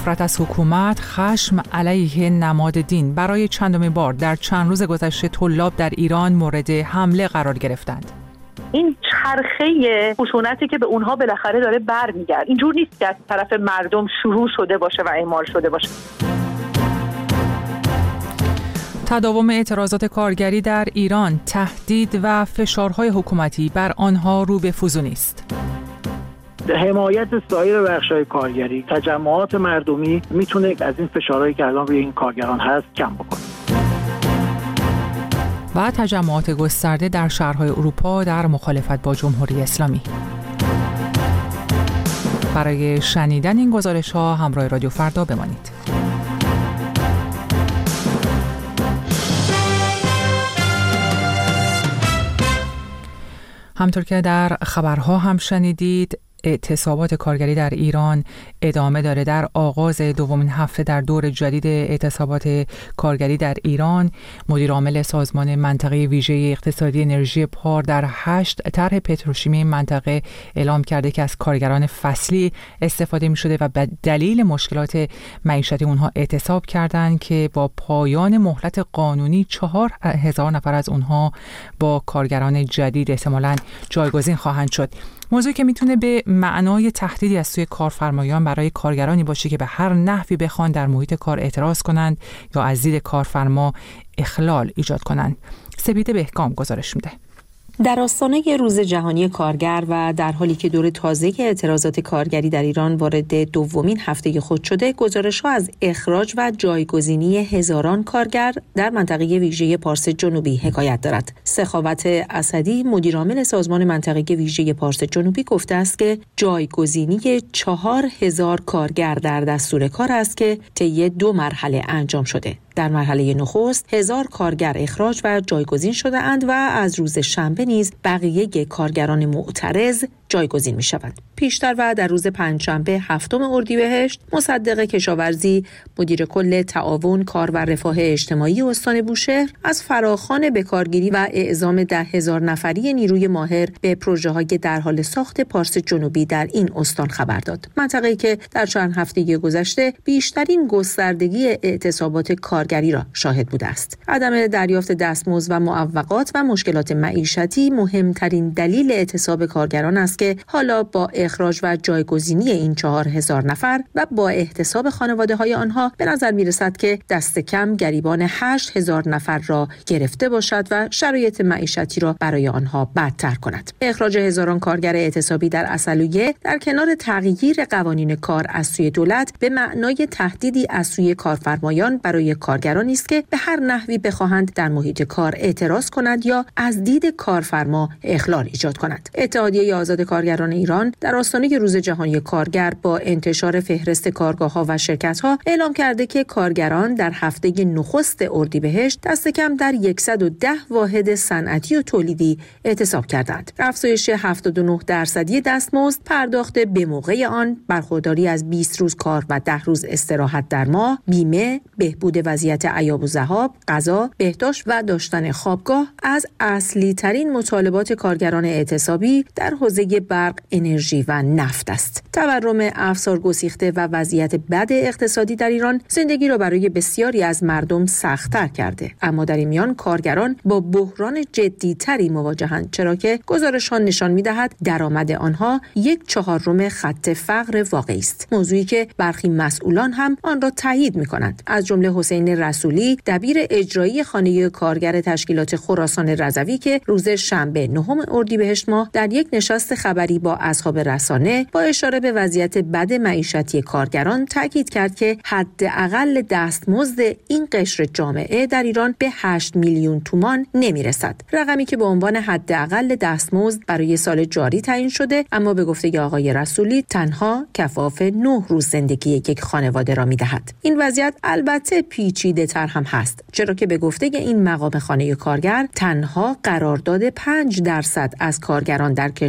نفرت از حکومت، خشم علیه نماد دین برای چندمین بار در چند روز گذشته طلاب در ایران مورد حمله قرار گرفتند. این چرخه خشونتی که به اونها بالاخره داره برمیگرده، اینجور نیست که از طرف مردم شروع شده باشه و اعمال شده باشه. تداوم اعتراضات کارگری در ایران، تهدید و فشارهای حکومتی بر آنها رو به فزونی است. حمایت سایر بخش‌های کارگری، تجمعات مردمی میتونه از این فشارهایی که الان روی این کارگران هست کم بکنه. و تجمعات گسترده در شهرهای اروپا در مخالفت با جمهوری اسلامی. برای شنیدن این گزارش‌ها همراه رادیو فردا بمانید. همطور که در خبرها هم شنیدید، اعتصابات کارگری در ایران ادامه داره. در آغاز دومین هفته در دور جدید اعتصابات کارگری در ایران، مدیر عامل سازمان منطقه ویژه اقتصادی انرژی پار در 8 طرح پتروشیمی منطقه اعلام کرده که از کارگران فصلی استفاده می شده و به دلیل مشکلات معیشتی اونها اعتصاب کردند که با پایان مهلت قانونی 4000 نفر از اونها با کارگران جدید احتمالاً جایگزین خواهند شد. موضوعی که میتونه به معنای تهدیدی از سوی کارفرمایان برای کارگرانی باشه که به هر نحوی بخوان در محیط کار اعتراض کنند یا از دید کارفرما اخلال ایجاد کنند. سپیده بهکام گزارش میده. در آستانه روز جهانی کارگر و در حالی که دور تازه اعتراضات کارگری در ایران وارد دومین هفته خود شده، گزارش‌ها از اخراج و جایگزینی هزاران کارگر در منطقه ویژه پارس جنوبی حکایت دارد. سخاوت اسدی، مدیر عامل سازمان منطقه ویژه پارس جنوبی، گفته است که جایگزینی 4000 کارگر در دستور کار است که طی 2 مرحله انجام شده. در مرحله نخست 1000 کارگر اخراج و جایگزین شده اند و از روز شنبه نیز بقیه کارگران معترض جایگزین می شوند. پیشتر و در روز پنجشنبه 7 اردیبهشت، مصدق کشاورزی، مدیر کل تعاون کار و رفاه اجتماعی استان بوشهر از فراخوان بکارگیری و اعزام 10,000 نفری نیروی ماهر به پروژه‌های در حال ساخت پارس جنوبی در این استان خبر داد. منطقه‌ای که در چند هفته گذشته بیشترین گستردگی اعتصابات کارگری را شاهد بوده است. عدم دریافت دستمزد و معوقات و مشکلات معیشتی مهمترین دلیل اعتصاب کارگران است که حالا با اخراج و جایگزینی این 4000 نفر و با احتساب خانواده‌های آنها به نظر می‌رسد که دست کم گریبان 8000 نفر را گرفته باشد و شرایط معیشتی را برای آنها بدتر کند. اخراج هزاران کارگر اعتصابی در عسلویه در کنار تغییر قوانین کار از سوی دولت به معنای تهدیدی از سوی کارفرمایان برای کارگرانی است که به هر نحوی بخواهند در محیط کار اعتراض کنند یا از دید کارفرما اخلال ایجاد کنند. اتحادیه آزاد کارگران ایران در آستانه روز جهانی کارگر با انتشار فهرست کارگاه‌ها و شرکت‌ها اعلام کرده که کارگران در هفته نخست اردیبهشت دست کم در 110 واحد صنعتی و تولیدی اعتصاب کردند. افزایش 79% دستمزد، پرداخت به موقع آن، برخورداری از 20 روز کار و 10 روز استراحت در ماه، بیمه، بهبود وضعیت عیاب و ذهاب، غذا، بهداشت و داشتن خوابگاه از اصلی ترین مطالبات کارگران اعتصابی در حوزه برق، انرژی و نفت است. تورم افزار گسیخته و وضعیت بد اقتصادی در ایران زندگی را برای بسیاری از مردم سخت‌تر کرده، اما در این میان کارگران با بحران جدی‌تری مواجهند، چرا که گزارش‌ها نشان می‌دهد درآمد آنها 1/4 خط فقر واقعی است، موضوعی که برخی مسئولان هم آن را تایید می‌کنند. از جمله حسین رسولی، دبیر اجرایی خانه کارگر تشکیلات خراسان رضوی که روز شنبه 9 اردیبهشت ماه در یک نشست خبری با اصحاب رسانه با اشاره به وضعیت بد معیشتی کارگران تاکید کرد که حداقل دستمزد این قشر جامعه در ایران به 8 میلیون تومان نمیرسد، رقمی که به عنوان حداقل دستمزد برای سال جاری تعیین شده، اما به گفته آقای رسولی تنها کفاف 9 روز زندگی یک خانواده را میدهد. این وضعیت البته پیچیده تر هم هست، چرا که به گفته این مقام خانه کارگر تنها قرارداد 5% از کارگران در کشور دائم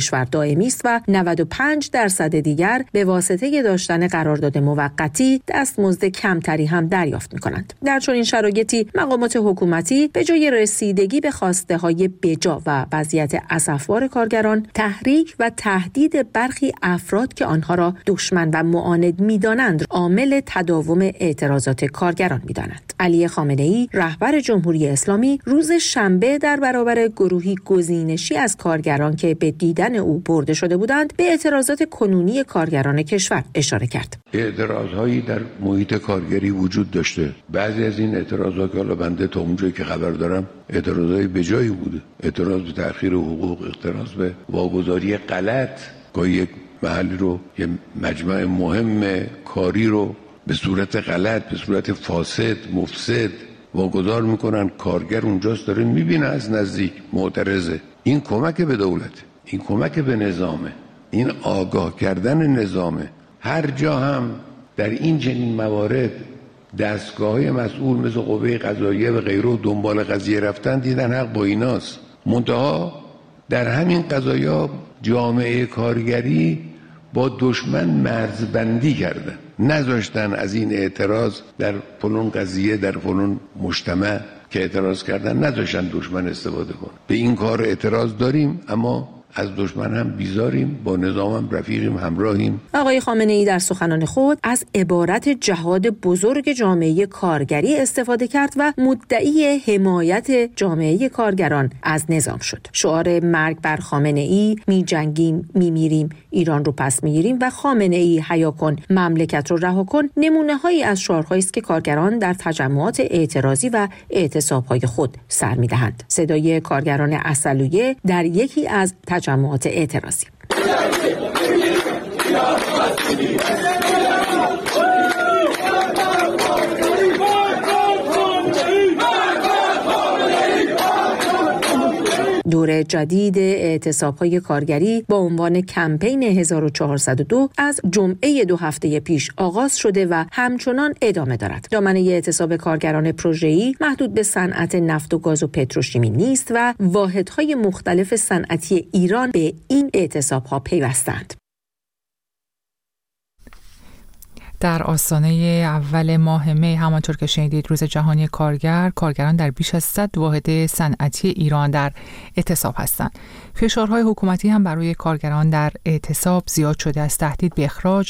دائمی است و 95% دیگر به واسطه داشتن قرارداد موقتی دستمزد کمتری هم دریافت می‌کنند. در چنین شرایطی مقامات حکومتی به جای رسیدگی به خواسته‌های بجا و وضعیت اسفبار کارگران، تحریک و تهدید برخی افراد که آنها را دشمن و معاند می‌دانند، عامل تداوم اعتراضات کارگران می‌دانند. علی خامنه‌ای، رهبر جمهوری اسلامی، روز شنبه در برابر گروهی گزینشی از کارگران که به دیدن او برده شده بودند، به اعتراضات کنونی کارگران کشور اشاره کرد. اعتراضهایی در محیط کارگری وجود داشته. بعضی از این اعتراضات که حالا بنده تا اونجایی که خبر دارم اعتراضای بجایی بوده. اعتراض به تأخیر حقوق، اعتراض به واگذاری غلط، که یک محلی رو، یه مجمع مهم کاری رو به صورت غلط، به صورت فاسد، مفسد واگذار میکنن. کارگر اونجاست، داره میبینه از نزدیک، معترضه. این کمک به دولت، این کمک به نظامه، این آگاه کردن نظامه. هر جا هم در این چنین موارد دستگاه‌های مسئول مثل قوه قضاییه و غیره دنبال قضیه رفتن، دیدن حق با ایناست. منتها در همین قضایا جامعه کارگری با دشمن مرزبندی کردن، نذاشتن از این اعتراض در فلان قضیه، در فلان مجتمع که اعتراض کردن، نذاشتن دشمن استفاده کنه. به این کار اعتراض داریم، اما از دشمن هم بیزاریم، با نظام هم رفیقیم، همراهیم. آقای خامنه‌ای در سخنان خود از عبارت جهاد بزرگ جامعه کارگری استفاده کرد و مدعی حمایت جامعه کارگران از نظام شد. شعار مرگ بر خامنه‌ای، می جنگیم می میریم، ایران رو پس میگیریم و خامنه‌ای حیا کن، مملکت رو رها کن، نمونه‌هایی از شعارهایی است که کارگران در تجمعات اعتراضی و اعتصاب‌های خود سر می‌دهند. صدای کارگران عسلویه در یکی از تجمعات اعتراضی. دور جدید اعتصاب‌های کارگری با عنوان کمپین 1402 از جمعه 2 هفته پیش آغاز شده و همچنان ادامه دارد. دامنه اعتصاب کارگران پروژه‌ای محدود به صنعت نفت و گاز و پتروشیمی نیست و واحدهای مختلف صنعتی ایران به این اعتصاب‌ها پیوستند. در آستانه اول ماه می، همانطور که شنیدید، روز جهانی کارگر، کارگران در بیش از 100 واحد صنعتی ایران در اعتصاب هستند. فشارهای حکومتی هم برای کارگران در اعتصاب زیاد شده، از تهدید به اخراج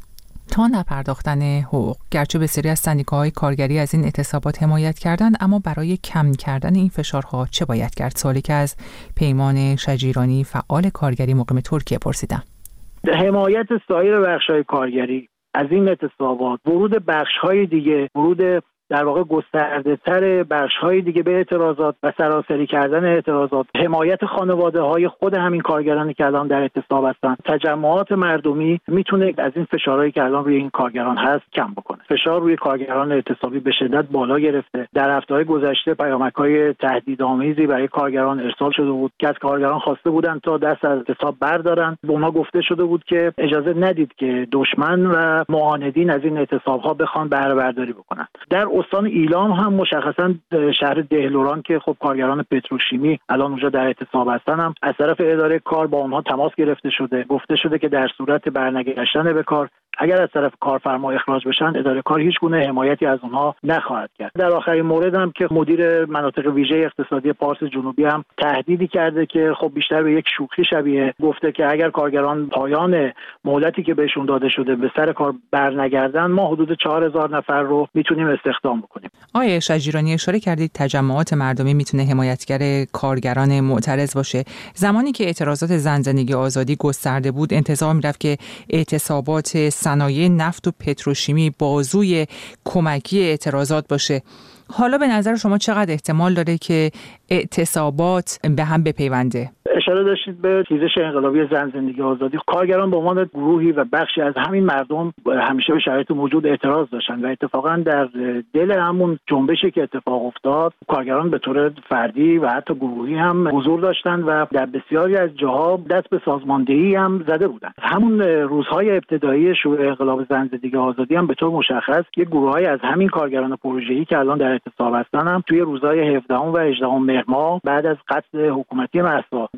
تا نپرداختن حقوق. گرچه بسیاری از سندیکاهای کارگری از این اعتصابات حمایت کردند، اما برای کم کردن این فشارها چه باید کرد؟ سوالی که از پیمان شجیرانی، فعال کارگری مقیم ترکیه، پرسیدم. حمایت سایر بخش‌های کارگری از این اعتصابات، ورود بخش‌های دیگه، ورود در واقع گسترده‌تر بخش‌های دیگه به اعتراضات و سراسری کردن اعتراضات، حمایت خانواده‌های خود همین کارگرانی که الان در اعتصاب هستن، تجمعات مردمی میتونه از این فشارهایی که الان روی این کارگران هست کم بکنه. فشار روی کارگران اعتصابی به شدت بالا گرفته. در هفته‌های گذشته پیامک‌های تهدیدآمیزی برای کارگران ارسال شده بود که از کارگران خواسته بودن تا دست از اعتصاب بردارن. به اونها گفته شده بود که اجازه ندید که دشمن و معاندین از این اعتصاب‌ها بخوان بهره برداری بکنن. در استان ایلام هم مشخصا شهر دهلوران که خب کارگران پتروشیمی الان اونجا در اعتصاب هستن، هم از طرف اداره کار با اونها تماس گرفته شده، گفته شده که در صورت برنگشتن به کار، اگر از طرف کارفرما اخراج بشن، اداره کار هیچ گونه حمایتی از اونها نخواهد کرد. در آخرین مورد هم که مدیر مناطق ویژه اقتصادی پارس جنوبی هم تهدیدی کرده که خب بیشتر به یک شوخی شبیه، گفته که اگر کارگران پایان مهلتی که بهشون داده شده به سر کار برنگردن، ما حدود 4000 نفر رو میتونیم استخدام بکنیم. آیه شجیرانی، اشاره کردید تجمعات مردمی میتونه حمایتگر کارگران معترض باشه. زمانی که اعتراضات زن زندگی آزادی گسترده بود، انتظار میرفت که اعتصابات صنایع نفت و پتروشیمی بازوی کمکی اعتراضات باشه. حالا به نظر شما چقدر احتمال داره که اعتصابات به هم بپیونده؟ اشاره داشتید به خیزش انقلابی زن زندگی آزادی. کارگران به عنوان گروهی و بخشی از همین مردم همیشه به شرایط موجود اعتراض داشتن و اتفاقا در دل همون جنبشی که اتفاق افتاد، کارگران به طور فردی و حتی گروهی هم حضور داشتن و در بسیاری از جاها دست به سازماندهی هم زده بودن. همون روزهای ابتدایی شروع انقلاب زن زندگی آزادی هم به طور مشخص یک گروهی از همین کارگران پروژه‌ای که الان در اعتصاب هستن هم توی روزهای 17 و 18 مهر ماه بعد از قتل حکومتی مهسا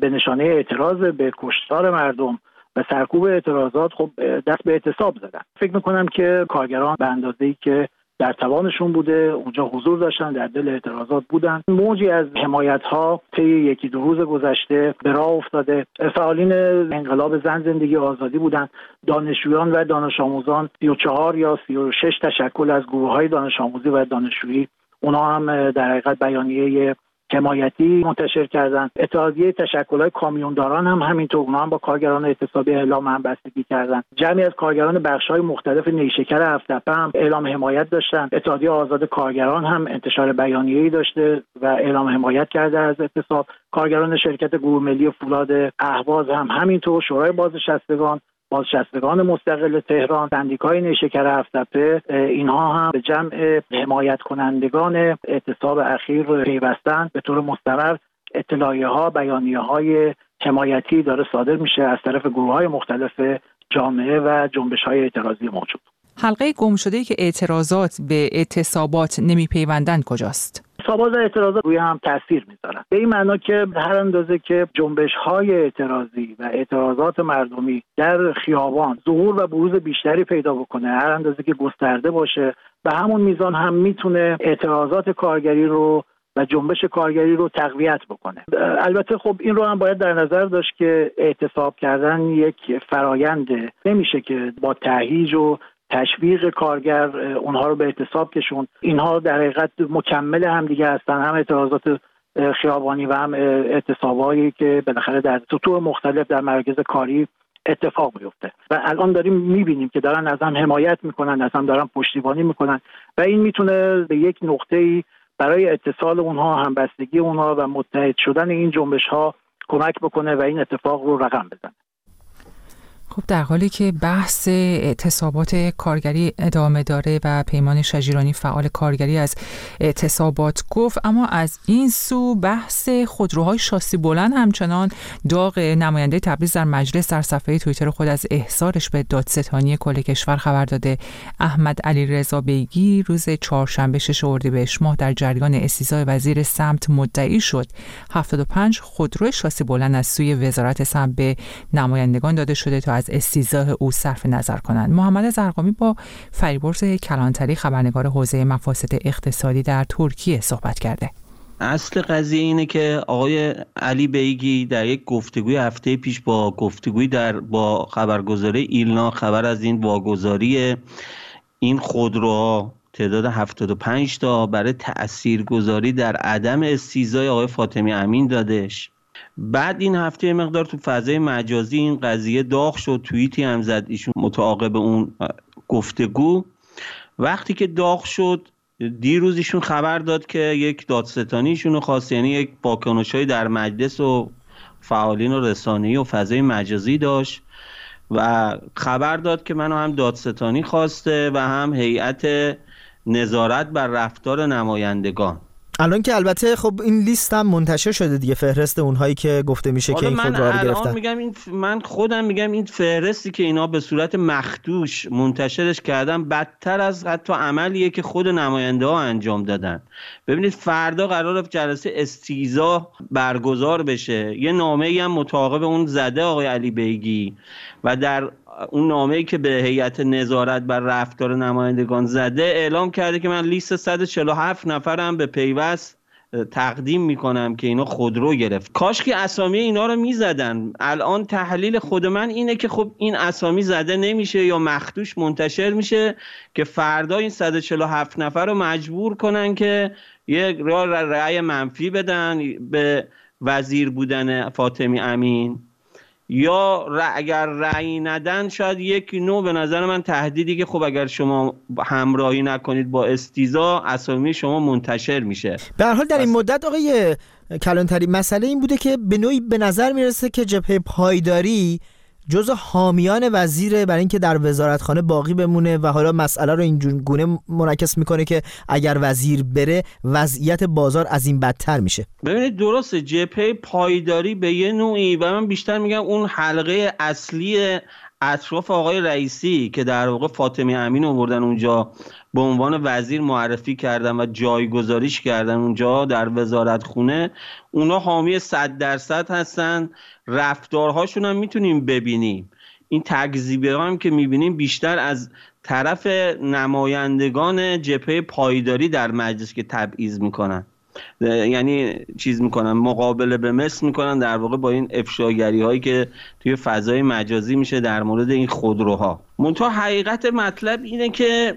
به نشانه اعتراض به کشتار مردم و سرکوب اعتراضات خب دست به اعتصاب زدن. فکر میکنم که کارگران به اندازه‌ای که در توانشون بوده اونجا حضور داشتن، در دل اعتراضات بودن. موجی از حمایت‌ها طی یکی دو روز گذشته به راه افتاده. فعالین انقلاب زن زندگی آزادی بودن، دانشجویان و دانش آموزان 34 یا 36 تشکل از گروه‌های دانش آموزی و دانشجویی، اونا هم در حقیقت بیانیه حمایتی منتشر کردن. اتحادیه تشکل‌های کامیونداران هم همینطور، اونا هم با کارگران اعتصابی اعلام همبستگی کردن. جمعی از کارگران بخش‌های مختلف نیشکر هفت‌تپه هم اعلام حمایت داشتن. اتحادیه آزاد کارگران هم انتشار بیانیه‌ای داشته و اعلام حمایت کرده از اعتصاب. کارگران شرکت گروه ملی فولاد اهواز هم همینطور. شورای بازنشستگان مستقل تهران، سندیکای نیشکر هفت‌تپه، اینها هم به جمع حمایت کنندگان اعتصاب اخیر پیوستن. به طور مستمر اطلاعیه‌ها، بیانیه‌های حمایتی داره صادر میشه از طرف گروه‌های مختلف جامعه و جنبش‌های اعتراضی موجود. حلقه گمشده‌ای که اعتراضات به اعتصابات نمی‌پیوندن کجاست؟ اعتصابات و اعتراضات روی هم تاثیر میذارن، به این معنا که هر اندازه که جنبش‌های اعتراضی و اعتراضات مردمی در خیابان ظهور و بروز بیشتری پیدا بکنه، هر اندازه که گسترده باشه، به همون میزان هم میتونه اعتراضات کارگری رو و جنبش کارگری رو تقویت بکنه. البته خب این رو هم باید در نظر داشت که اعتصاب کردن یک فراینده، نمیشه که با تهییج و تشویق کارگر اونها رو به اعتصاب کشوند. اینها در حقیقت مکمل هم دیگه هستن، هم اعتراضات خیابانی و هم اعتصابایی که بالاخره در سطوح مختلف در مراکز کاری اتفاق میفته و الان داریم میبینیم که دارن از هم حمایت میکنن، از هم دارن پشتیبانی میکنن و این میتونه به یک نقطه‌ای برای اتصال اونها، همبستگی اونها و متحد شدن این جنبش ها کمک بکنه و این اتفاق رو رقم بزنه. خب در حالی که بحث اعتصابات کارگری ادامه داره و پیمان شجیرانی فعال کارگری از اعتصابات گفت، اما از این سو بحث خودروهای شاسی بلند همچنان داغ. نماینده تبریز در مجلس در صفحه توییتر خود از احضارش به دادستانی کل کشور خبر داده. احمد علیرضا بیگی روز چهارشنبه 6 اردیبهشت ماه در جریان استیضاح وزیر سمت مدعی شد 75 خودرو شاسی بلند از سوی وزارت سمت به نمایندگان داده شده تا از استیضاح او صرف نظر کنند. محمد زرقامی با فریبرز کلانتری خبرنگار حوزه مفاسد اقتصادی در ترکیه صحبت کرده. اصل قضیه اینه که آقای علی بیگی در یک گفتگوی هفته پیش با خبرگزاری ایلنا خبر از این واگذاری این خودروها تعداد 75 تا برای تاثیرگذاری در عدم استیضاح آقای فاطمی امین دادش. بعد این هفته مقدار تو فضای مجازی این قضیه داغ شد، توییتی هم زد ایشون متعاقب اون گفتگو. وقتی که داغ شد دیروز ایشون خبر داد که یک دادستانی ایشونو خواست، یعنی یک واکنش‌های در مجلس و فعالین و رسانه‌ای و فضای مجازی داشت و خبر داد که منو هم دادستانی خواسته و هم هیئت نظارت بر رفتار نمایندگان. الان که البته خب این لیست هم منتشر شده دیگه، فهرست اونهایی که گفته میشه که این خودرو رو گرفتن. من خودم میگم این فهرستی که اینا به صورت مخدوش منتشرش کردن بدتر از حتی عملیه که خود نماینده ها انجام دادن. ببینید فردا قراره جلسه استیضاح برگزار بشه، یه نامه‌ای هم متعاقب اون زده آقای علی بیگی و در اون نامه‌ای که به هیئت نظارت بر رفتار نمایندگان زده اعلام کرده که من لیست 147 نفرم به پیوست تقدیم میکنم که اینا خودرو گرفت. کاش که اسامی اینا رو میزدن. الان تحلیل خود من اینه که خب این اسامی زده نمیشه یا مخدوش منتشر میشه که فردا این 147 نفر رو مجبور کنن که یک رأی منفی بدن به وزیر بودن فاطمی امین، یا اگر رأی ندن شاید یک نوع به نظر من تهدیدی که خب اگر شما همراهی نکنید با استیضاح اسامی شما منتشر میشه. به هر حال در این مدت آقای کلانتری مسئله این بوده که به نوعی به نظر میرسه که جبهه پایداری جزء حامیان وزیره برای اینکه در وزارتخانه باقی بمونه و حالا مسئله رو اینجور گونه منعکس میکنه که اگر وزیر بره وضعیت بازار از این بدتر میشه. ببینید درسته جبهه پایداری به یه نوعی و من بیشتر میگم اون حلقه اصلی اطراف آقای رئیسی که در واقع فاطمی امین آوردن اونجا به عنوان وزیر معرفی کردن و جایگذاریش کردن اونجا در وزارتخونه، اونا حامی 100% هستن. رفتارهاشون هم میتونیم ببینیم. این تکذیبه هم که میبینیم بیشتر از طرف نمایندگان جبهه پایداری در مجلس که تبعیض میکنن، یعنی چیز میکنن، مقابله به مثل میکنن در واقع با این افشاگری هایی که توی فضای مجازی میشه در مورد این خودروها. منتها حقیقت مطلب اینه که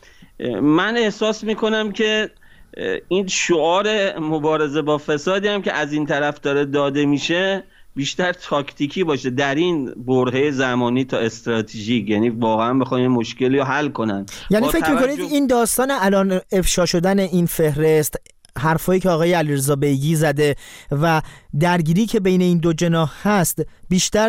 من احساس میکنم که این شعار مبارزه با فسادی هم که از این طرف داره داده میشه بیشتر تاکتیکی باشه در این برهه زمانی تا استراتژیک، یعنی واقعا بخواین مشکلی رو حل کنن. یعنی فکر میکنید این داستان الان افشا شدن این فهرست، حرفایی که آقای علیرضا بیگی زده و درگیری که بین این دو جناح هست بیشتر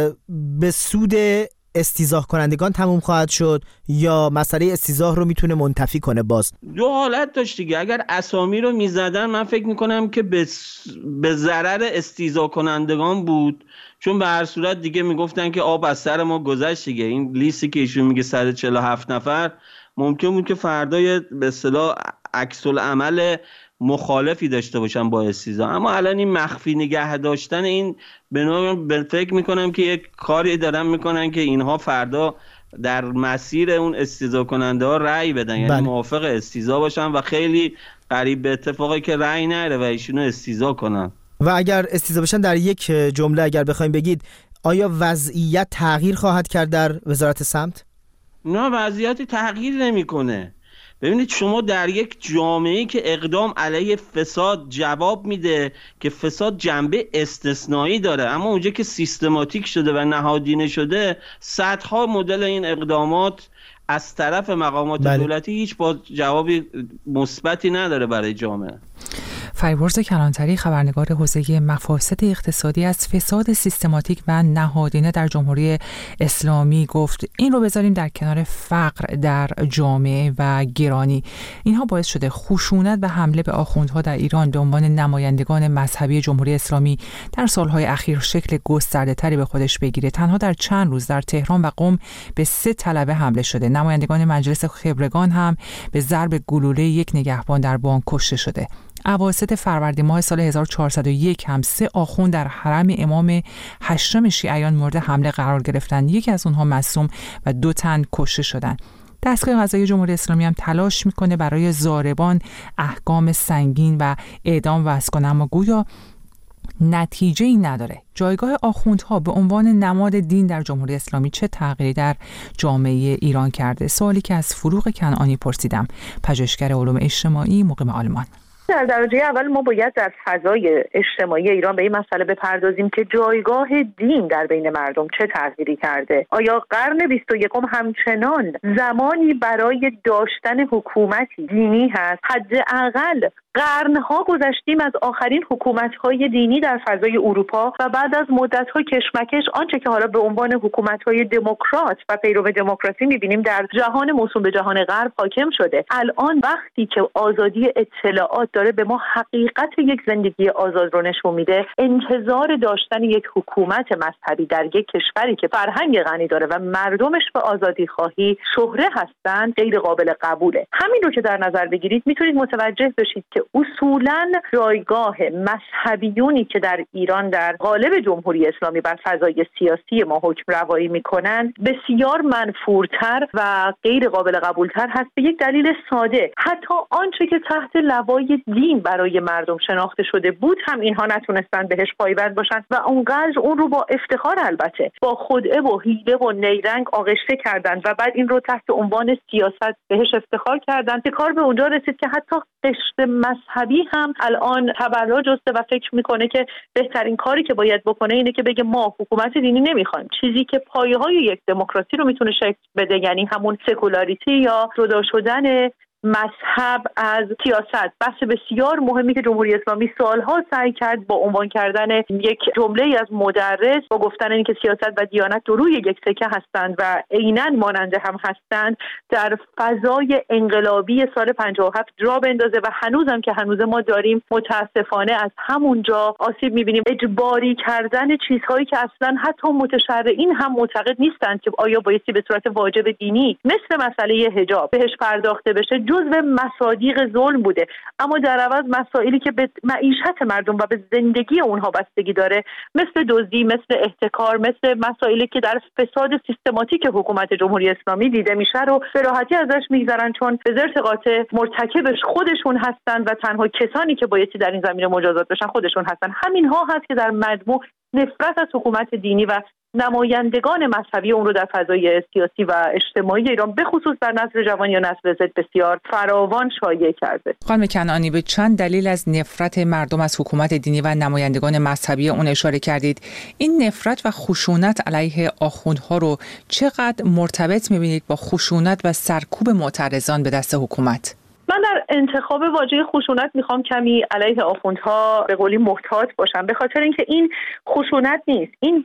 به سود استیضاح کنندگان تموم خواهد شد یا مسئله استیضاح رو میتونه منتفی کنه؟ باز دو حالت داشت دیگه. اگر اسامی رو میزدن من فکر میکنم که به ضرر استیضاح کنندگان بود، چون به هر صورت دیگه میگفتن که آب از سر ما گذشت دیگه. این لیستی که ایشون میگه 147 نفر ممکن بود که فردای به اصطلاح عکس العمل مخالفی داشته باشن با استیضاح، اما الان این مخفی نگه داشتن این به فکر میکنم که یک کاری دارن میکنن که اینها فردا در مسیر اون استیضاح کننده ها رأی بدن، یعنی موافق استیضاح باشن و خیلی قریب به اتفاقی که رأی نره و ایشونو استیضاح کنن. و اگر استیضاح بشن در یک جمله اگر بخوایم بگید، آیا وضعیت تغییر خواهد کرد در وزارت سمت؟ نه، وضعیتی تغییر نمیکنه. ببینید شما در یک جامعه‌ای که اقدام علیه فساد جواب میده که فساد جنبه استثنایی داره، اما اونجا که سیستماتیک شده و نهادینه شده صدها مدل این اقدامات از طرف مقامات دولتی هیچ جوابی مثبتی نداره برای جامعه. فریبرز کلانتری، خبرنگار حوزه مفاسد اقتصادی، از فساد سیستماتیک و نهادینه در جمهوری اسلامی گفت این رو بذاریم در کنار فقر در جامعه و گرانی. اینها باعث شده خشونت و حمله به آخوندها در ایران به عنوان نمایندگان مذهبی جمهوری اسلامی در سالهای اخیر شکل گسترده‌تری به خودش بگیره. تنها در چند روز در تهران و قم به 3 طلبه حمله شده. نمایندگان مجلس خبرگان هم به ضرب گلوله یک نگهبان در بانک کشته شده. اواسط فروردین ماه سال 1401 هم 3 آخوند در حرم امام هشتم شیعیان مورد حمله قرار گرفتند. یکی از اونها مصدوم و 2 تن کشته شدند. دستگاه قضایی جمهوری اسلامی هم تلاش میکنه برای ضاربان احکام سنگین و اعدام وضع کنه، اما گویا نتیجه ای نداره. جایگاه آخوندها به عنوان نماد دین در جمهوری اسلامی چه تغییری در جامعه ایران کرده؟ سوالی که از فروغ کنعانی پرسیدم، پژوهشگر علوم اجتماعی مقیم آلمان. در درجه اول ما باید در فضای اجتماعی ایران به این مسئله بپردازیم که جایگاه دین در بین مردم چه تغییری کرده. آیا قرن 21 همچنان زمانی برای داشتن حکومتی دینی هست؟ حداقل قرنها گذشتیم از آخرین حکومت‌های دینی در فضای اروپا و بعد از مدت‌های کشمکش آنچه که حالا به عنوان حکومت‌های دموکرات و پیرو دموکراسی می‌بینیم در جهان موسوم به جهان غرب حاکم شده. الان وقتی که آزادی اطلاعات داره به ما حقیقت یک زندگی آزاد رو نشون میده، انتظار داشتن یک حکومت مذهبی در یک کشوری که فرهنگ غنی داره و مردمش به آزادی خواهی شهره هستند غیر قابل قبوله. همین رو که در نظر بگیرید میتونید متوجه بشید که اصولاً جایگاه مذهبیونی که در ایران در قالب جمهوری اسلامی بر فضای سیاسی ما حکم روایی میکنن بسیار منفورتر و غیر قابل قبولتر هست، به یک دلیل ساده. حتی آنچه که تحت لوای دین برای مردم شناخته شده بود هم اینها نتونستن بهش پایبند باشن و اونقدر اون رو با افتخار البته با خدعه و حیله و نیرنگ آغشته کردن و بعد این رو تحت عنوان سیاست بهش افتخار کردن که کار به اونجا رسید که حتی قشر مذهبی هم الان تبرا جسته و فکر میکنه که بهترین کاری که باید بکنه اینه که بگه ما حکومت دینی نمیخوایم، چیزی که پایه‌های یک دموکراسی رو میتونه شکل بده، یعنی همون سکولاریتی یا جدا شدن مذهب، از سیاست. بحث بسیار مهمی که جمهوری اسلامی سالها سعی کرد با عنوان کردن یک جمله از مدرس با گفتن اینکه سیاست و دیانت دو روی یک سکه هستند و عیناً مانند هم هستند، در فضای انقلابی سال 57 جا بندازه و هنوزم که هنوز ما داریم متاسفانه از همونجا آسیب می‌بینیم. اجباری کردن چیزهایی که اصلاً حتی متشرعین هم معتقد نیستند که آیا بایستی به صورت واجب دینی مثل مسئله حجاب بهش پرداخته بشه، جزو مصادیق ظلم بوده. اما در عوض مسائلی که به معیشت مردم و به زندگی اونها بستگی داره، مثل دزدی، مثل احتکار، مثل مسائلی که در فساد سیستماتیک حکومت جمهوری اسلامی دیده میشه رو به راحتی ازش میگذرن، چون به زرت قاطع مرتکبش خودشون هستن و تنها کسانی که بایستی در این زمینه مجازات بشن خودشون هستن. همین ها هست که در مجموع نفرت از حکومت دینی و نمایندگان مذهبی اون رو در فضای سیاسی و اجتماعی ایران به خصوص در نسل جوان یا نسل زد بسیار فراوان شایع کرده. خانم کنعانی، به چند دلیل از نفرت مردم از حکومت دینی و نمایندگان مذهبی اون اشاره کردید. این نفرت و خشونت علیه آخوندها رو چقدر مرتبط می‌بینید با خشونت و سرکوب معترضان به دست حکومت؟ من در انتخاب واژه خشونت میخوام کمی علیه آخوندها به قولی محتاط باشم، به خاطر اینکه این خشونت نیست، این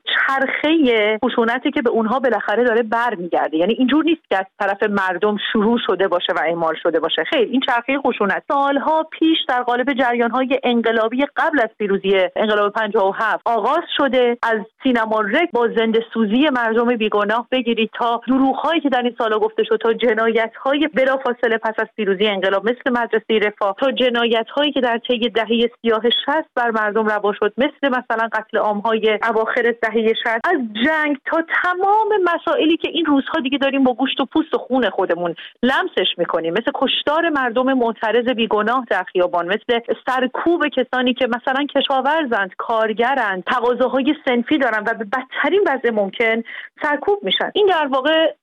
چرخه خشونتی که به اونها بالاخره داره برمیگرده. یعنی اینجور نیست که از طرف مردم شروع شده باشه و اعمال شده باشه. خیر، این چرخه خشونت سالها پیش در قالب جریان‌های انقلابی قبل از پیروزی انقلاب 57 آغاز شده. از سینما رک با زنده سوزی مردم بیگناه بگیرید تا دروغ‌هایی که در این سالا گفته شد، تا جنایت‌های بلافاصله پس از پیروزی انقلاب مثل مدرسه رفاه، تا جنایت‌هایی که در طی دهه سیاه 60 بر مردم روا شد، مثلا قتل عام‌های اواخر دهه 60، از جنگ تا تمام مسائلی که این روزها دیگه داریم با گوشت و پوست و خون خودمون لمسش می‌کنیم، مثل کشتار مردم معترض بیگناه در خیابان، مثل سرکوب کسانی که مثلا کشاورزند، کارگرند، تقاضاهای صنفی دارن و به بدترین وضع ممکن سرکوب میشن. این در واقع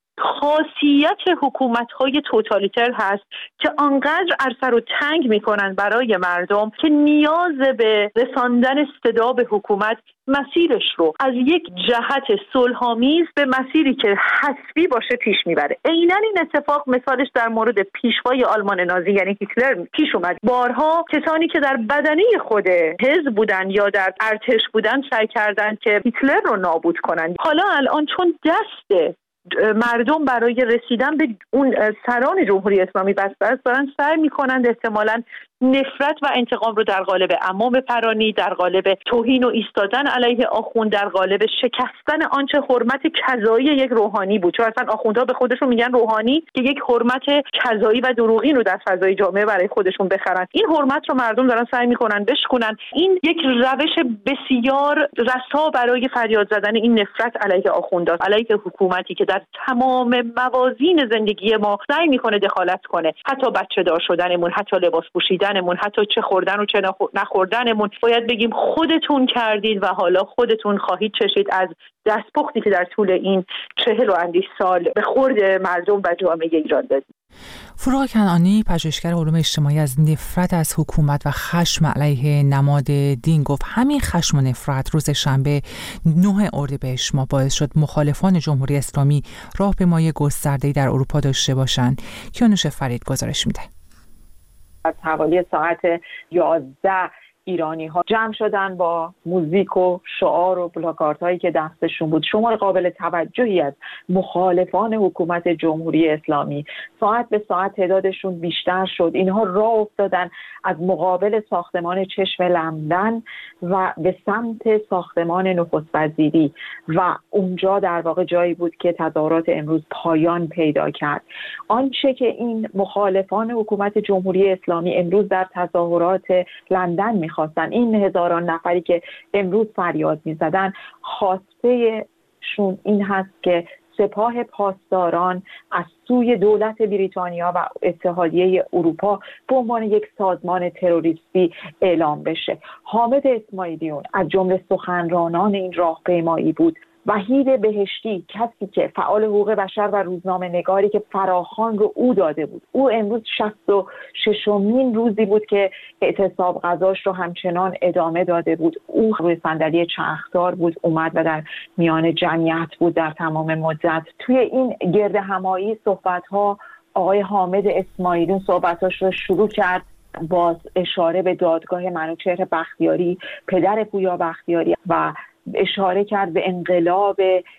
خاصیت حکومت‌های توتالیتر هست که آنقدر عرصه رو تنگ می‌کنن برای مردم که نیاز به رساندن صدا به حکومت مسیرش رو از یک جهت صلح‌آمیز به مسیری که حسبی باشه پیش میبره. عیناً این اتفاق مثالش در مورد پیشوای آلمان نازی یعنی هیتلر پیش اومد. بارها کسانی که در بدنه خود حزب بودن یا در ارتش بودن سعی کردند که هیتلر رو نابود کنند. حالا الان چون دست مردم برای رسیدن به اون سران جمهوری اسلامی بسته است، دارن سعی میکنند احتمالاً نفرت و انتقام رو در قالب عمام بپرانی، در قالب توهین و ایستادن علیه آخوند، در قالب شکستن آنچه حرمت کذایی یک روحانی بود. چون اصلا آخوندها به خودشون میگن روحانی که یک حرمت کذایی و دروغین رو در فضای جامعه برای خودشون بخرن. این حرمت رو مردم دارن سعی میکنن بشکنن. این یک روش بسیار رسا برای فریاد زدن این نفرت علیه آخوندها، علیه حکومتی که در تمام موازین زندگی ما سعی میکنه دخالت کنه، حتی بچه دار شدنمون، حتی لباس پوشیدنمون، حتی چه خوردن و چه نخوردنمون. باید بگیم خودتون کردید و حالا خودتون خواهید چشید از دستپختی که در طول این 40 و اندی سال به خورد مردم و جامعه ایران دادید. فروغ کنعانی، پژوهشگر علوم اجتماعی، از نفرت از حکومت و خشم علیه نماد دین گفت. همین خشم و نفرت روز شنبه 9 اردیبهشت ماه باعث شد مخالفان جمهوری اسلامی راهپیمایی گسترده‌ای در اروپا داشته باشند. کیانوش فرید گزارش میده. از حوالی ساعت 11 ایرانی ها جمع شدن با موزیک و شعار و پلاکارت هایی که دستشون بود. شمار قابل توجهی از مخالفان حکومت جمهوری اسلامی ساعت به ساعت تعدادشون بیشتر شد. اینها راه افتادن از مقابل ساختمان چشم لندن و به سمت ساختمان نخست وزیری و اونجا در واقع جایی بود که تظاهرات امروز پایان پیدا کرد. آنچه که این مخالفان حکومت جمهوری اسلامی امروز در تظاهرات لندن می‌خواستن، این هزاران نفری که امروز فریاد می‌زدن، خواسته شون این هست که سپاه پاسداران از سوی دولت بریتانیا و اتحادیه اروپا به عنوان یک سازمان تروریستی اعلام بشه. حامد اسماعیلیون از جمله سخنرانان این راهپیمایی بود. وحید بهشتی، کسی که فعال حقوق بشر و روزنامه نگاری که فراخوان رو او داده بود، او امروز 66مین روزی بود که اعتصاب غذاش رو همچنان ادامه داده بود. او روی صندلی چرخدار بود، اومد و در میان جمعیت بود در تمام مدت. توی این گرد همایی صحبت‌ها آقای حامد اسماعیلیون صحبتاش رو شروع کرد با اشاره به دادگاه منوچهر بختیاری، پدر پویا بختیاری، و اشاره کرد به انقلاب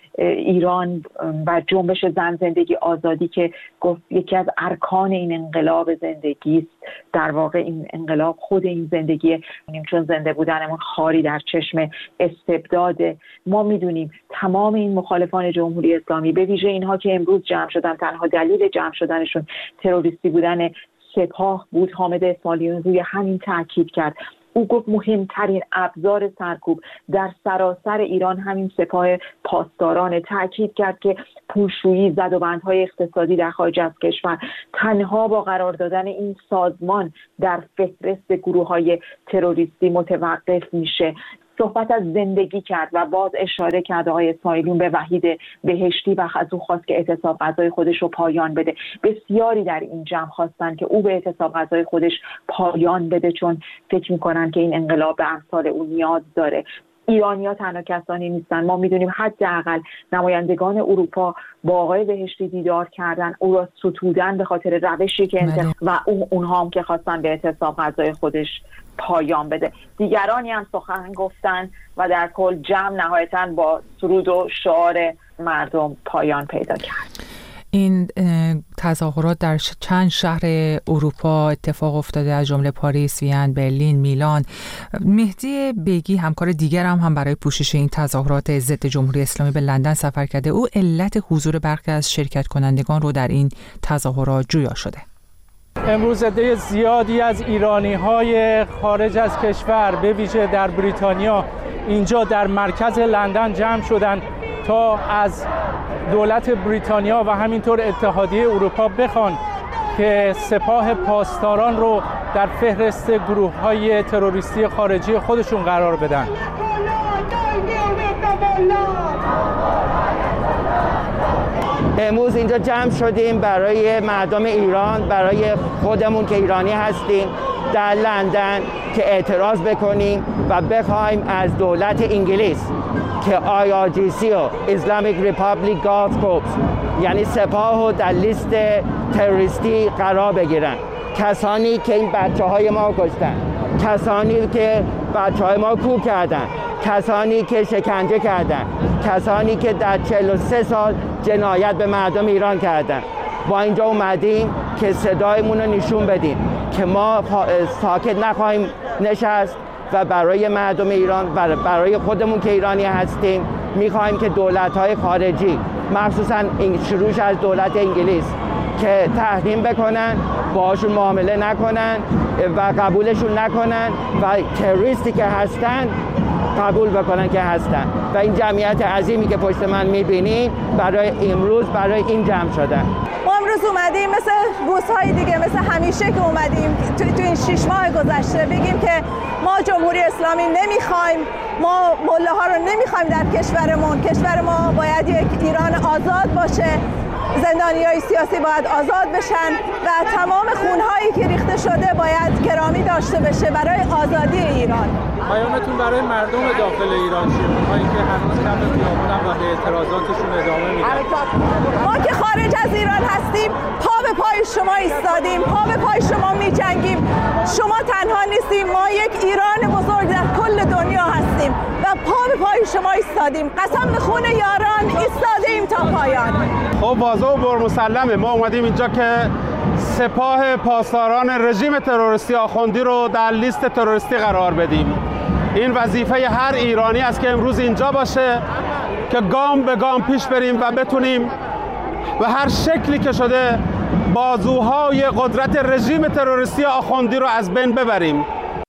ایران و جنبش زن زندگی آزادی که گفت یکی از ارکان این انقلاب زندگی است. در واقع این انقلاب خود این زندگی، چون زنده بودنمون خاری در چشم استبداده. ما میدونیم تمام این مخالفان جمهوری اسلامی، به ویژه اینها که امروز جمع شدن، تنها دلیل جمع شدنشون تروریستی بودن سپاه بود. حامد اسماعیلیون روی همین تاکید کرد. او گفت مهمترین ابزار سرکوب در سراسر ایران همین سپاه پاسداران. تاکید کرد که پولشویی، زدوبندهای اقتصادی در خارج از کشور تنها با قرار دادن این سازمان در فهرست گروه‌های تروریستی متوقف میشه. صحبت از زندگی کرد و باز اشاره کرد آقای اسماعیلیون به وحید بهشتی و از او خواست که اعتصاب غذای خودش رو پایان بده. بسیاری در این جمع خواستن که او به اعتصاب غذای خودش پایان بده، چون فکر میکنن که این انقلاب به امثال او نیاز داره. ایرانی‌ها تنها کسانی نیستن. ما میدونیم حداقل نمایندگان اروپا با آقای بهشتی دیدار کردن، او را ستودن به خاطر روشی که و اونها هم که خواستن به اعتصاب غذای خودش پایان بده. دیگرانی هم سخن گفتن و در کل جمع نهایتاً با سرود و شعار مردم پایان پیدا کرد. این تظاهرات در چند شهر اروپا اتفاق افتاده، از جمله پاریس، وین، برلین، میلان. مهدی بیگی همکار دیگر هم برای پوشش این تظاهرات ضد جمهوری اسلامی به لندن سفر کرده. او علت حضور برخی از شرکت کنندگان رو در این تظاهرات جویا شده. امروز عده زیادی از ایرانی‌های خارج از کشور، به ویژه در بریتانیا، اینجا در مرکز لندن جمع شدند تا از دولت بریتانیا و همینطور اتحادیه اروپا بخوان که سپاه پاسداران رو در فهرست گروه‌های تروریستی خارجی خودشون قرار بدن. امروز اینجا جمع شدیم برای مردم ایران، برای خودمون که ایرانی هستیم در لندن، که اعتراض بکنیم و بخوایم از دولت انگلیس که IRGC و Islamic Republic Guards Corps یعنی سپاه و در لیست تروریستی قرار بگیرن. کسانی که این بچه‌های ما کشتن، کسانی که بچه‌های ما کوب کردن، کسانی که شکنجه کردن، کسانی که در 43 سال جنایت به مردم ایران کردن. با اینجا اومدیم که صدایمون رو نشون بدیم که ما ساکت نخواهیم نشست و برای مردم ایران و برای خودمون که ایرانی هستیم میخواهیم که دولت‌های خارجی، مخصوصا این شروعش از دولت انگلیس، که تحریم بکنن، باهاشون معامله نکنن و قبولشون نکنن و تروریستی که هستن قبول بکنن که هستن. و این جمعیت عظیمی که پشت من میبینید برای امروز برای این جمع شدن. ما امروز اومدیم مثل روزهای دیگه، مثل همیشه که اومدیم تو این 6 ماه گذشته بگیم که ما جمهوری اسلامی نمیخوایم، ما ملاها رو نمیخوایم در کشورمون. کشور ما باید یک ایران آزاد باشه، زندانیای سیاسی باید آزاد بشن و تمام خونهایی که ریخته شده باید گرامی داشته بشه برای آزادی ایران. پیامتون برای مردم داخل ایران چیه؟ اونهایی که هنوز کم خیابونن و به اعتراضاتشون ادامه میدن. ما که خارج از ایران هستیم پا به پای شما ایستادیم، پا به پای شما میجنگیم. شما تنها نیستیم، ما یک ایران بزرگ در کل دنیا هستیم و پا به پای شما ایستادیم. قسم به خون یاران ایستادیم تا پایان. خب واضح و برمسلمه، ما اومدیم اینجا که سپاه پاسداران رژیم تروریستی آخوندی رو در لیست تروریستی قرار بدیم. این وظیفه هر ایرانی است که امروز اینجا باشه، که گام به گام پیش بریم و بتونیم و هر شکلی که شده بازوهای قدرت رژیم تروریستی آخوندی رو از بین ببریم.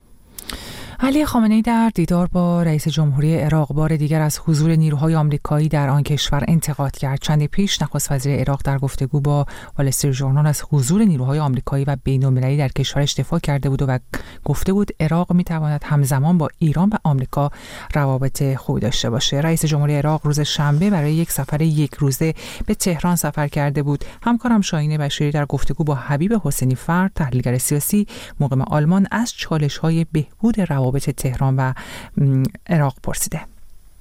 علی خامنه‌ای در دیدار با رئیس جمهوری عراق بار دیگر از حضور نیروهای آمریکایی در آن کشور انتقاد کرد. چندی پیش نخست وزیر عراق در گفتگو با وال استریت ژورنال از حضور نیروهای آمریکایی و بین‌المللی در کشورش دفاع کرده بود و گفته بود عراق می‌تواند همزمان با ایران و آمریکا روابط خوبی داشته باشه. رئیس جمهوری عراق روز شنبه برای یک سفر یک روزه به تهران سفر کرده بود. همکارم شاهین بشیری در گفتگو با حبیب حسینی فرد، تحلیلگر سیاسی مقیم آلمان، از چالش‌های بهبود روابط تهران و عراق پرسیده.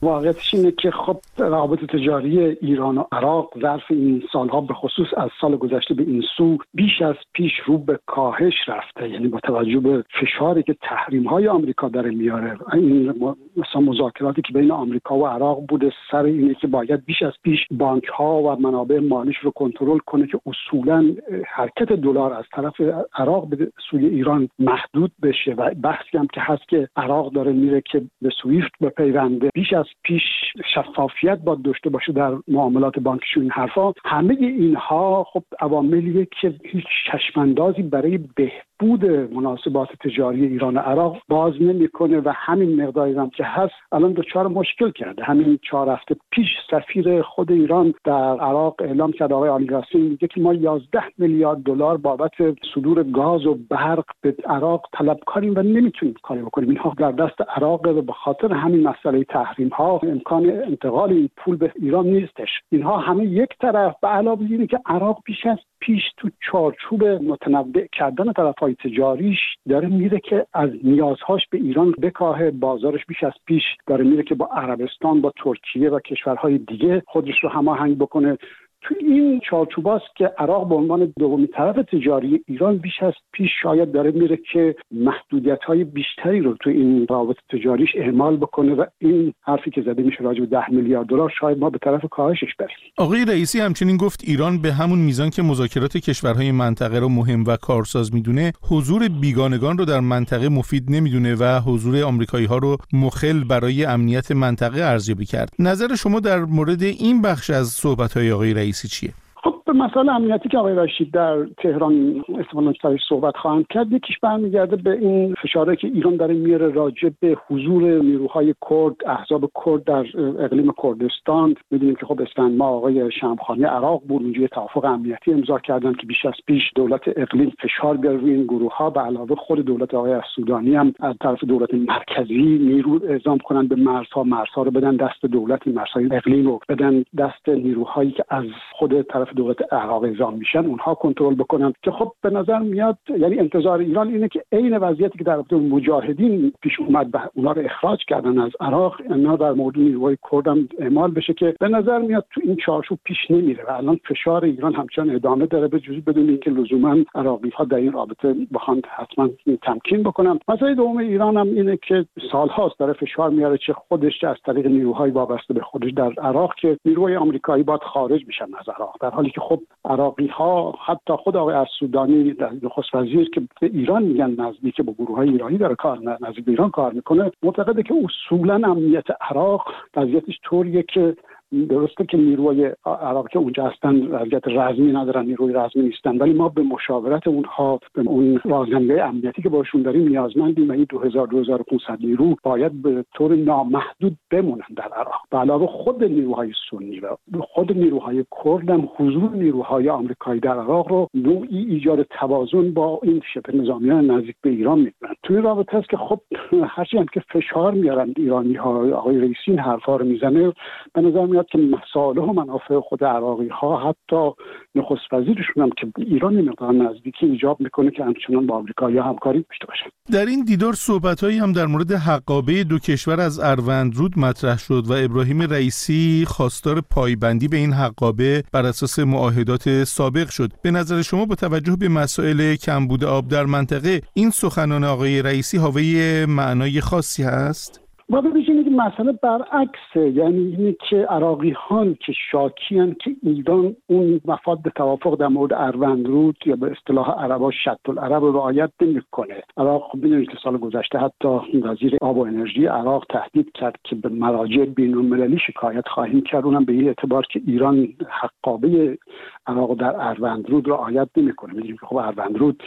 واقعیتش اینه که خب روابط تجاری ایران و عراق ظرف این سالها به خصوص از سال گذشته به این سو بیش از پیش رو به کاهش رفته. یعنی با توجه به فشاری که تحریم‌های آمریکا داره میاره، این مثلا مذاکراتی که بین آمریکا و عراق بوده سر اینه که باید بیش از پیش بانک‌ها و منابع مالیش رو کنترل کنه که اصولاً حرکت دلار از طرف عراق به سوی ایران محدود بشه و بحثی هم که هست که عراق داره میره که به سویفت بپیونده، بیش از پیش شفافیت باید داشته باشه در معاملات بانکیشون. این حرفا همه اینها خب عواملیه که هیچ چشماندازی برای بهبود مناسبات تجاری ایران و عراق باز نمیکنه و همین مقداری هم که هست الان دچار مشکل کرده. همین 4 هفته پیش سفیر خود ایران در عراق اعلام کرد، آقای علی قاسمی، میگه که ما 11 میلیارد دلار بابت صدور گاز و برق به عراق طلبکاریم و نمیتونیم کاری بکنیم. اینها در دست عراق و به خاطر همین مسئله تحریم ها امکان انتقال این پول به ایران نیستش. اینها همه یک طرف، به علاوه اینه که عراق بیش از پیش تو چارچوب متنوع کردن طرف‌های تجاریش داره میره که از نیازهاش به ایران بکاهه. بازارش بیش از پیش داره میره که با عربستان، با ترکیه و کشورهای دیگه خودش رو هماهنگ بکنه. تو این چارچوباست که عراق به عنوان دومین طرف تجاری ایران بیش از پیش شاید داره میره که محدودیت‌های بیشتری رو تو این روابط تجاریش اعمال بکنه و این حرفی که زده میشه راجع به 10 میلیارد دلار شاید ما به طرف کاهشش بریم. آقای رئیسی همچنین گفت ایران به همون میزان که مذاکرات کشورهای منطقه رو مهم و کارساز میدونه، حضور بیگانگان رو در منطقه مفید نمیدونه و حضور آمریکایی‌ها رو مخل برای امنیت منطقه ارزیابی کرد. نظر شما در مورد این بخش از صحبت‌های آقای رئیسی چیه؟ خب به مسئله امنیتی که آقای رشید در تهران احتمالاً سرش صحبت خواهند کرد، یکیش برمیگرده به این فشاری که ایران داره میاره راجع به حضور نیروهای کرد، احزاب کرد در اقلیم کردستان. میدونیم که خب اسفند ماه آقای شمخانی عراق بود، اونجا توافق امنیتی امضا کردن که بیش از پیش دولت اقلیم فشار بیاره روی این گروه‌ها. به علاوه خود دولت آقای السودانی هم از طرف دولت مرکزی نیرو اعزام کنن به مرزها رو بدن دست دولت، مرزهای اقلیم رو بدن دست نیروهایی که از خود طرف دولت عراق اعزام میشن، اونها کنترل بکنن. که خب به نظر میاد یعنی انتظار ایران اینه که عین وضعیتی که در رابطه با مجاهدین پیش اومد و اونا رو اخراج کردن از عراق، اینا در مورد نیروهای کرد هم اعمال بشه که به نظر میاد تو این چارچوب پیش نمیره و الان فشار ایران همچنان ادامه داره، به جز بدون اینکه لزوما عراقی‌ها در این رابطه بخوان حتما تمکین بکنن. مسئله دوم ایران هم اینه که سالهاست داره فشار میاره چه خودش از طریق نیروهای وابسته به خودش در عراق که نیروهای آمریکایی باید خارج بشن از عراق، در حالی که خب عراقی‌ها، حتی خود آقای السودانی نخست وزیر که به ایران میگن نزدیک با گروه‌های ایرانی داره نزدیک به ایران کار میکنه، معتقده که اصولاً امنیت عراق وضعیتش طوریه که درسته که نیروهای عراق که اونجا هستن وضعیت رزمی ندارن، نیروی رزمی نیستن، ولی ما به مشاورت اونها، به اون رازنده امنیتی که باشون داریم نیازمندیم و این 2500 نیرو باید به طور نامحدود بمونن در عراق. به علاوه خود نیروهای سنی و خود نیروهای کرد هم حضور نیروهای آمریکایی در عراق رو نوعی ایجاد توازن با این شبه نظامیان نزدیک به ایران می‌کنن. توی رابطه است که خب هرچی هم که فشار میارن ایرانی‌ها، آقای رئیسی این حرفا رو میزنه، به نظر میاد که مصالح و منافع خود عراقی‌ها، حتی نخست وزیرشون هم که ایران مقدار نزدیکی ایجاب میکنه که همچنان با آمریکایی‌ها همکاری داشته باشن. در این دیدار صحبت‌هایی هم در مورد حقابه دو کشور از اروندرود مطرح شد و ابراهیم رئیسی خواستار پایبندی به این حقابه بر اساس معاهدات سابق شد. به نظر شما با توجه به مسائل کمبود آب در منطقه این سخنان آقای رئیسی حاوی معنای خاصی هست؟ باید ببینید که مسئله برعکسه، یعنی اینه که عراقی‌ها که شاکیان که ایران اون مفاد توافق در مورد اروندرود یا به اصطلاح عربا شط العرب رو رعایت نمی‌کنه. عراق خب می‌دونید که سال گذشته حتی وزیر آب و انرژی عراق تهدید کرد که به مراجع بین‌المللی شکایت خواهیم کرد، اونم به این اعتبار که ایران حقابه عراق در اروندرود رعایت نمی‌کنه. می‌دونیم که خب اروندرود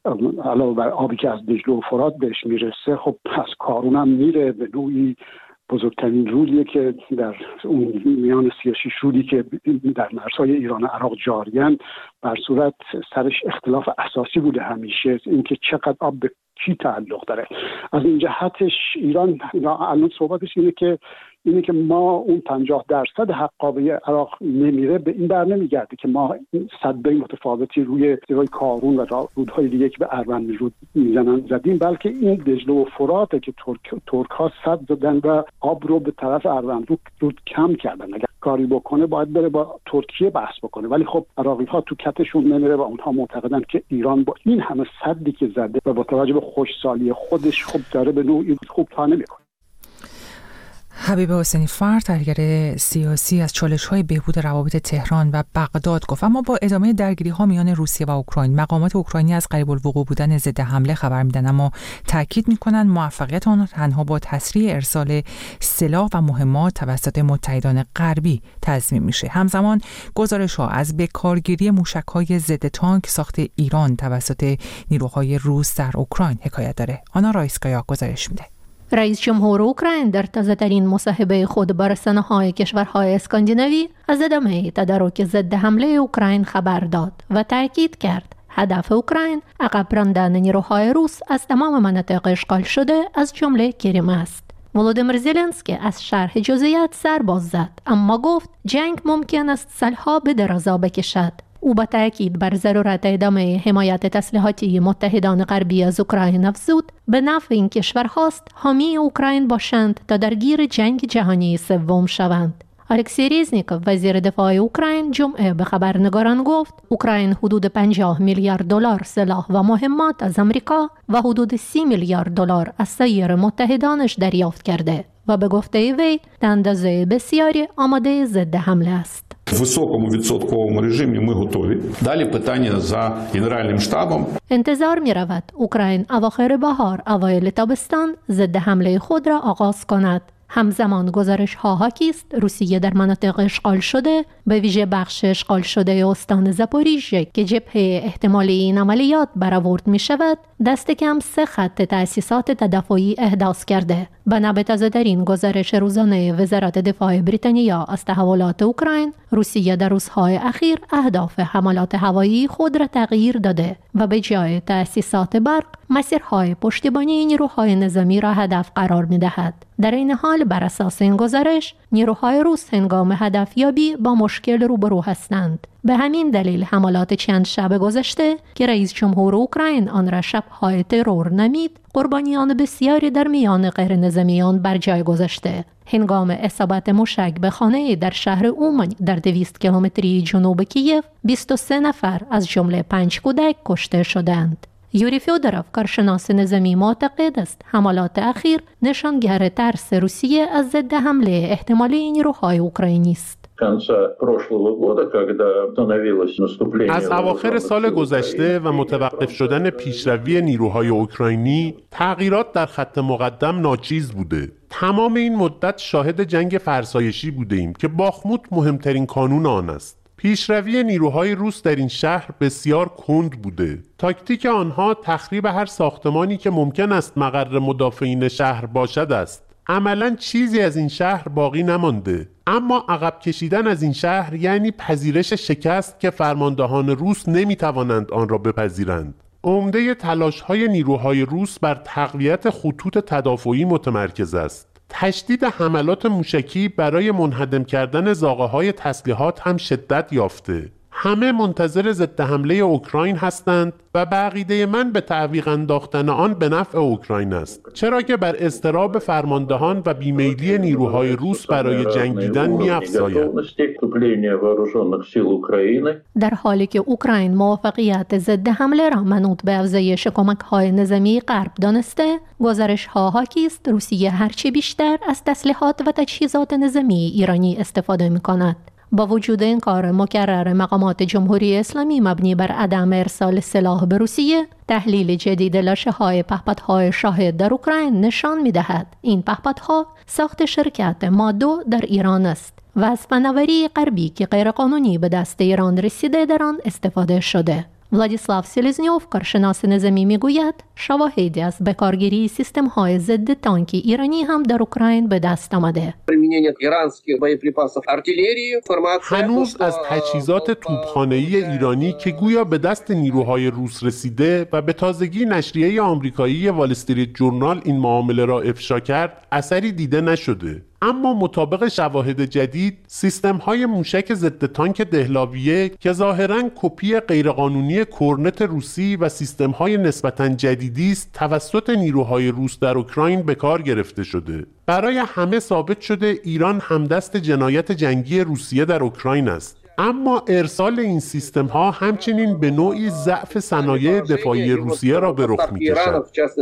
علاوه بر آبی که از دجله و فرات بهش میرسه، خب از کارون هم میره، به نوعی بزرگترین رودیه که در اون میان 36 رودی که در مرزهای ایران و عراق جاریان، بر صورت سرش اختلاف اساسی بوده همیشه اینکه چقدر آب به کی تعلق داره. از این جهتش ایران الان صحبتش اینه که اینه که ما اون 50% حقابه عراق نمیره، به این در نمیگرده که ما سدهای متفاوتی روی درای کارون و رودهای دیگه که به اروند رود میزنن زدیم، بلکه این دجله و فراته که ترک ها سد زدن و آب رو به طرف اروند رود کم کردن. اگر کاری بکنه باید بره با ترکیه بحث بکنه، ولی خب عراقی ها تو کتشون نمیره و اونها معتقدن که ایران با این همه سدی که زده و با توجه به خوشسالی خودش خب داره به نوعی خوب تا نمیکنه. حبیب حسینی فر، تحلیلگر سیاسی، از چالش‌های بهبود روابط تهران و بغداد گفت. اما با ادامه درگیری‌ها میان روسیه و اوکراین، مقامات اوکراینی از قریب الوقوع بودن ضد حمله خبر میدن، اما تاکید میکنن موفقیت آن تنها با تسریع ارسال سلاح و مهمات توسط متحدان غربی تضمین میشه. همزمان گزارش‌ها از بکارگیری موشک‌های ضد تانک ساخت ایران توسط نیروهای روس در اوکراین حکایت داره. آنا رایسکایا گزارش میده. رئیس جمهور اوکراین در تازه‌ترین مصاحبه خود با رسانه‌های کشورهای اسکاندیناوی از ادامه تدارک ضد حمله اوکراین خبر داد و تاکید کرد هدف اوکراین عقب راندن نیروهای روس از تمام مناطق اشغال شده از جمله کریم است. ولودیمیر زلنسکی از شرح جزئیات سر باز زد، اما گفت جنگ ممکن است سالها به درازا بکشد. او با تاکید بر ضرورت ادامه حمایت تسلیحاتی متحدان غربی از اوکراین افزود به نفع این کشورهاست حامی اوکراین باشند تا درگیر جنگ جهانی سوم شوند. الکسی ریزنیکوف وزیر دفاع اوکراین جمعه به خبرنگاران گفت اوکراین حدود 50 میلیارد دلار سلاح و مهمات از آمریکا و حدود 30 میلیارد دلار از سایر متحدانش دریافت کرده و به گفته وی به اندازه بسیاری آماده ضد حمله است. В високому відсотковому режимі ми готові. Далі питання за Генеральним штабом. انتظار می رود اوکراین اواخر بهار اوایل تابستان ضد حمله خود را آغاز کند. همزمان گزارش ها حاکی است روسیه در مناطق اشغال شده، به ویژه بخش اشغال شده استان زاپوریژه که جبهه احتمالی این عملیات برآورد می شود، دست کم 3 خط تأسیسات تدافعی احداث کرده. بنا به تازه‌ترین گزارش روزانه وزارت دفاع بریتانیا از تحولات اوکراین، روسیه در روزهای اخیر اهداف حملات هوایی خود را تغییر داده و به جای تأسیسات برق، مسیرهای پشتیبانی نیروهای نظامی را هدف قرار می‌دهد. در این حال بر اساس این گزارش، نیروهای روس هنگام هدفیابی با مشکل روبرو هستند. به همین دلیل حملات چند شب گذشته که رئیس جمهور اوکراین آن را شب‌های ترور نامید، قربانیان بسیاری در میان غیر نظامیان بر جای گذاشته. هنگام اصابت موشک به خانه در شهر اومن در 200 کیلومتری جنوب کیف، 23 نفر از جمله 5 کودک کشته شدند. یوری فیودروف، کارشناس نظامی، معتقد است حملات اخیر نشانگر ترس روسیه از ضد حمله احتمالی نیروهای اوکراینی است. از اواخر سال گذشته و متوقف شدن پیشروی نیروهای اوکراینی، تغییرات در خط مقدم ناچیز بوده. تمام این مدت شاهد جنگ فرسایشی بودیم که باخموت مهمترین کانون آن است. پیشروی نیروهای روس در این شهر بسیار کند بوده. تاکتیک آنها تخریب هر ساختمانی که ممکن است مقر مدافعین شهر باشد است. عملاً چیزی از این شهر باقی نمانده. اما عقب کشیدن از این شهر یعنی پذیرش شکست که فرماندهان روس نمیتوانند آن را بپذیرند. عمده تلاش‌های نیروهای روس بر تقویت خطوط تدافعی متمرکز است. تشدید حملات موشکی برای منهدم کردن زاغه‌های تسلیحات هم شدت یافته. همه منتظر ضد حمله اوکراین هستند و به عقیده من به تعویق انداختن آن به نفع اوکراین است، چرا که بر اضطراب فرماندهان و بیمیلی نیروهای روس برای جنگیدن می‌افزاید. در حالی که اوکراین موفقیت ضد حمله را منوط به افزایش کمک‌های نظامی غرب دانسته، گزارش‌ها حاکی است روسیه هرچه بیشتر از تسلیحات و تجهیزات نظامی ایرانی استفاده می‌کند. با وجود این کار مکرر مقامات جمهوری اسلامی مبنی بر عدم ارسال سلاح به روسیه، تحلیل جدید لاشه‌های پهپادهای شاهد در اوکراین نشان می‌دهد این پهپادها ساخت شرکت ما2 در ایران است و از فناوری غربی که غیرقانونی به دست ایران رسیده در آن استفاده شده. ولادیسلاو سلزنیوف، کارشناس نظامی، میگوید شواهدی از بکارگیری سیستم‌های ضد تانکی ایرانی هم در اوکراین به دست آمده. هنوز از تجهیزات توپخانه‌ای ایرانی که گویا به دست نیروهای روس رسیده و به تازگی نشریه آمریکایی وال استریت جورنال این معامله را افشا کرد، اثری دیده نشده. اما مطابق شواهد جدید سیستم‌های موشک ضد تانک دهلاویه که ظاهراً کپی غیرقانونی کورنت روسی و سیستم‌های نسبتاً جدیدی است توسط نیروهای روس در اوکراین به کار گرفته شده. برای همه ثابت شده ایران همدست جنایت جنگی روسیه در اوکراین است. اما ارسال این سیستم‌ها همچنین به نوعی ضعف صنایع دفاعی روسیه را به رخ می‌کشد.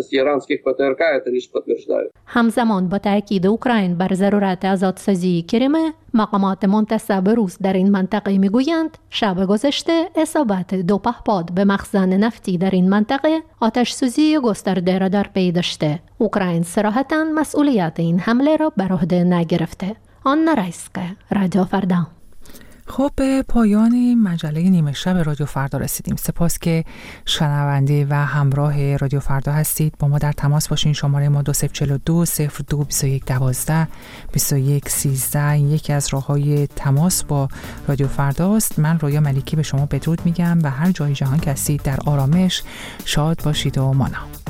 همزمان با تاکید اوکراین بر ضرورت آزادسازی کریم، مقامات منتسب روس در این منطقه میگویند شب گذشته اصابت 2 پهپاد به مخزن نفتی در این منطقه آتش‌سوزی گسترده را در پی داشته. اوکراین صراحتاً مسئولیت این حمله را بر عهده نگرفته. آنا رایسکا، رادیو فردا. خب به پایان مجله نیمه شب رادیو فردا رسیدیم. سپاس که شنونده و همراه رادیو فردا هستید. با ما در تماس باشین. شماره ما 2042 02 21 12 21 13 یکی از راه‌های تماس با رادیو فرداست. من رویا ملیکی به شما بدرود میگم و هر جای جهان که هستید در آرامش شاد باشید و مانا.